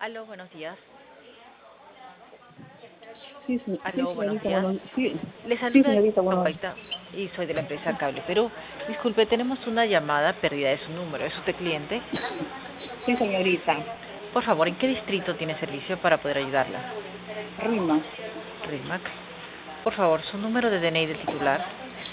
Aló, buenos días. Sí, Aló, buenos señorita, días. bueno, sí, Le sí, saluda señorita, bueno, Papaita y soy de la empresa Cable Perú. Disculpe, tenemos una llamada perdida de su número. ¿Es usted cliente? sí, señorita, Por favor, ¿en qué distrito tiene servicio para poder ayudarla? Rimas, Rimac. Por favor, su número de DNI del titular.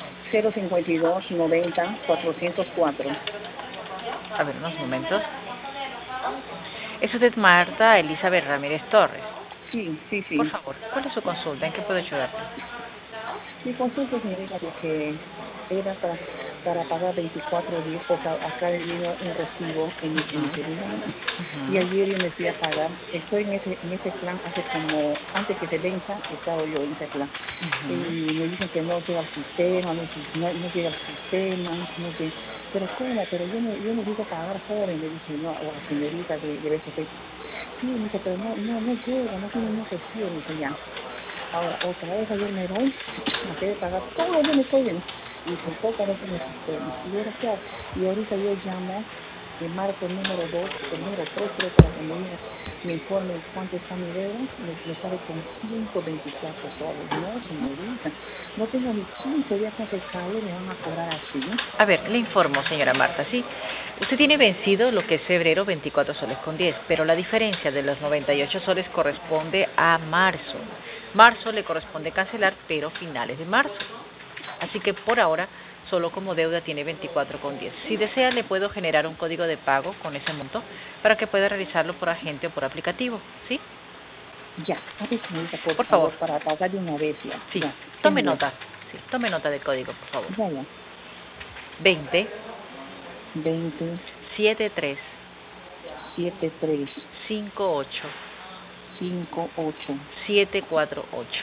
052-90-404. A ver, unos momentos. Es usted Marta Elizabeth Ramírez Torres. Sí, sí, Por sí. favor, ¿cuál es su consulta? ¿En qué puedo ayudarle? Mi consulta, señorita, de que era para pagar 24 días, porque acá vino un recibo en mi celular. Y Ujú. ayer yo me fui a pagar. Estoy en ese plan hace como, antes que se venza, he estado yo en ese plan. Y Ujú. me dicen que no llega al sistema, no llega al sistema, no sé. Pero ¿cómo? Pero yo necesito pagar joven, le dije, no, o la señorita de BCP. Sí, me dice, pero no llega, no tiene un recibo, me dice ya. Ahora, otra vez ayer me voy, me quedé pagar, todos los días me estoy viendo, y tampoco aparece en el sistema. Y ahora, ¿qué hago? Y ahorita yo llamo, marco el número 2 el número 3 creo, para que me informe cuánto está mi deuda, me sale con 124 soles. No, señorita, no tengo ni 15 días con ese cable, me van a cobrar así. A ver, le informo, señora Marta, ¿sí? Usted tiene vencido lo que es febrero 24 soles con 10, pero la diferencia de los 98 soles corresponde a marzo. Marzo le corresponde cancelar, pero finales de marzo. Así que por ahora, solo como deuda tiene 24 con 10. Si desea, le puedo generar un código de pago con ese monto para que pueda realizarlo por agente o por aplicativo, ¿sí? Ya, a ver, señorita, por Por favor, favor, para pagar de una vez ya, sí, ya, tome tengo ya, nota, sí, tome nota del código, por favor. ya, 20 20 73 73 58 58 748.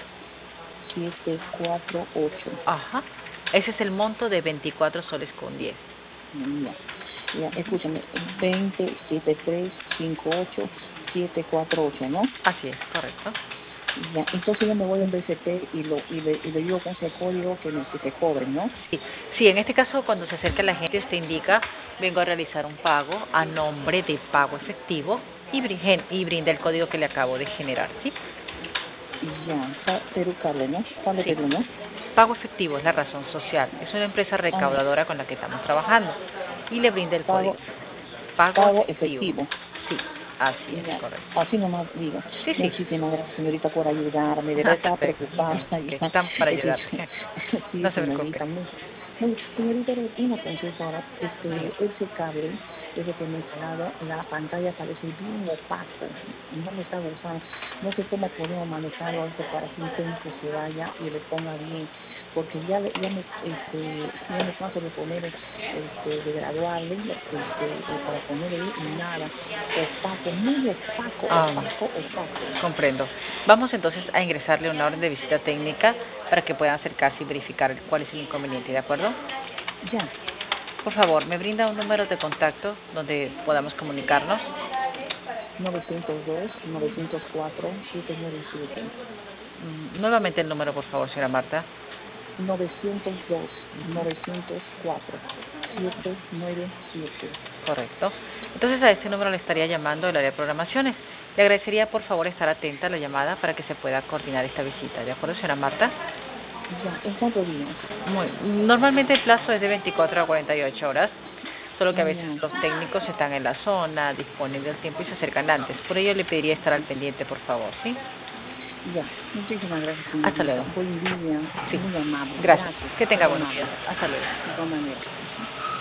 748. Ajá. Ese es el monto de 24 soles con 10. Ya, ya, escúchame, 20 73 58 748, ¿no? Así es, correcto. Ya, entonces yo me voy al BCP y le digo con ese código que se cobre, ¿no? Sí, sí, en este caso cuando se acerca la gente te indica, vengo a realizar un pago a nombre de pago efectivo y brinda el código que le acabo de generar, ¿sí? Ya, Perú Cable, ¿no? Cable Sí. Perú, ¿no? Pago efectivo es la razón social. Es una empresa Ah, recaudadora con la que estamos trabajando y le brinda el código. pago, Pago pago efectivo. efectivo. Sí, así es, Ya, correcto. así nomás digo. Sí, sí. Muchísimas gracias, señorita, por ayudarme. De verdad estaba Perfecto. preocupada. Ok, Ya. estamos para Es que, ayudarle. sí, No se preocupe. señorita, señorita, una consulta ahora. Diga. Ese cable, ese que me he instalado, la pantalla parece bien opaco. No me está gustando. No sé cómo podemos manejarlo esto para que un técnico se vaya y le ponga bien. Porque ya me canso de poner, de graduarle, para ponerle bien y nada opaco, muy opaco, Ah, opaco, opaco. comprendo. Vamos entonces a ingresarle una orden de visita técnica para que puedan acercarse y verificar cuál es el inconveniente, ¿de acuerdo? Ya, Por favor, ¿me brinda un número de contacto donde podamos comunicarnos? 902-904-797. Nuevamente el número, por favor, señora Marta. 902-904-797. Correcto. Entonces a este número le estaría llamando el área de programaciones. Le agradecería por favor estar atenta a la llamada para que se pueda coordinar esta visita. ¿De acuerdo, señora Marta? Ya, ¿en cuántos días? Normalmente el plazo es de 24 a 48 horas, solo que a Ah, veces ya, los técnicos están en la zona, disponen del tiempo y se acercan antes. Por ello le pediría estar al pendiente, por favor, ¿sí? ya. Muchísimas gracias, Hasta luego. señorita. Fue en línea, Sí. muy amable. Gracias. Gracias, Que tenga muy buenos días. amable. Hasta luego. De igual manera.